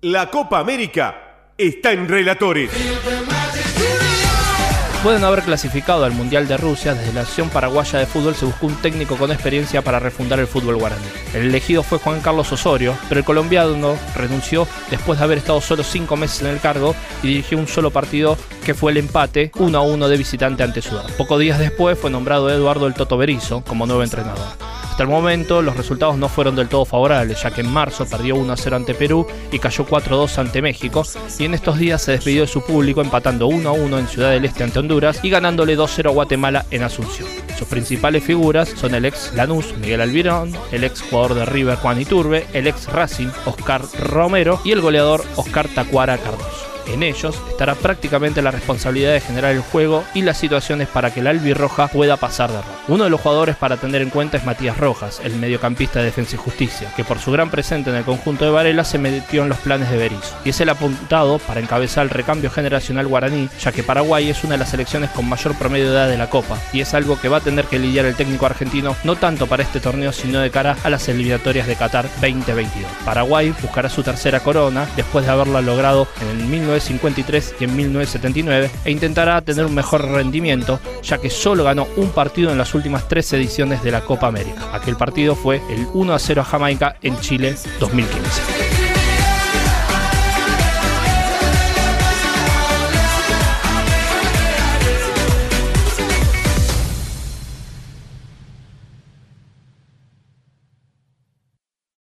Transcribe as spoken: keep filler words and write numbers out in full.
La Copa América está en Relatores. Pueden haber clasificado al Mundial de Rusia. Desde la Asociación Paraguaya de Fútbol se buscó un técnico con experiencia para refundar el fútbol guaraní. El elegido fue Juan Carlos Osorio, pero el colombiano renunció después de haber estado solo cinco meses en el cargo y dirigió un solo partido, que fue el empate uno a uno de visitante ante Sudán. Pocos días después fue nombrado Eduardo El Toto Berizzo como nuevo entrenador. Hasta el momento los resultados no fueron del todo favorables, ya que en marzo perdió uno a cero ante Perú y cayó cuatro a dos ante México, y en estos días se despidió de su público empatando uno a uno en Ciudad del Este ante Honduras y ganándole dos cero a Guatemala en Asunción. Sus principales figuras son el ex Lanús Miguel Almirón, el ex jugador de River Juan Iturbe, el ex Racing Oscar Romero y el goleador Oscar Tacuara Cardoso. En ellos estará prácticamente la responsabilidad de generar el juego y las situaciones para que la albirroja pueda pasar de ronda. Uno de los jugadores para tener en cuenta es Matías Rojas, el mediocampista de Defensa y Justicia, que por su gran presente en el conjunto de Varela se metió en los planes de Berizzo, y es el apuntado para encabezar el recambio generacional guaraní, ya que Paraguay es una de las selecciones con mayor promedio de edad de la Copa, y es algo que va a tener que lidiar el técnico argentino no tanto para este torneo sino de cara a las eliminatorias de Qatar veinte veintidós. Paraguay buscará su tercera corona después de haberla logrado en el mil novecientos cincuenta y tres y en mil novecientos setenta y nueve, e intentará tener un mejor rendimiento, ya que solo ganó un partido en las últimas tres ediciones de la Copa América. Aquel partido fue el uno a cero a Jamaica en Chile dos mil quince.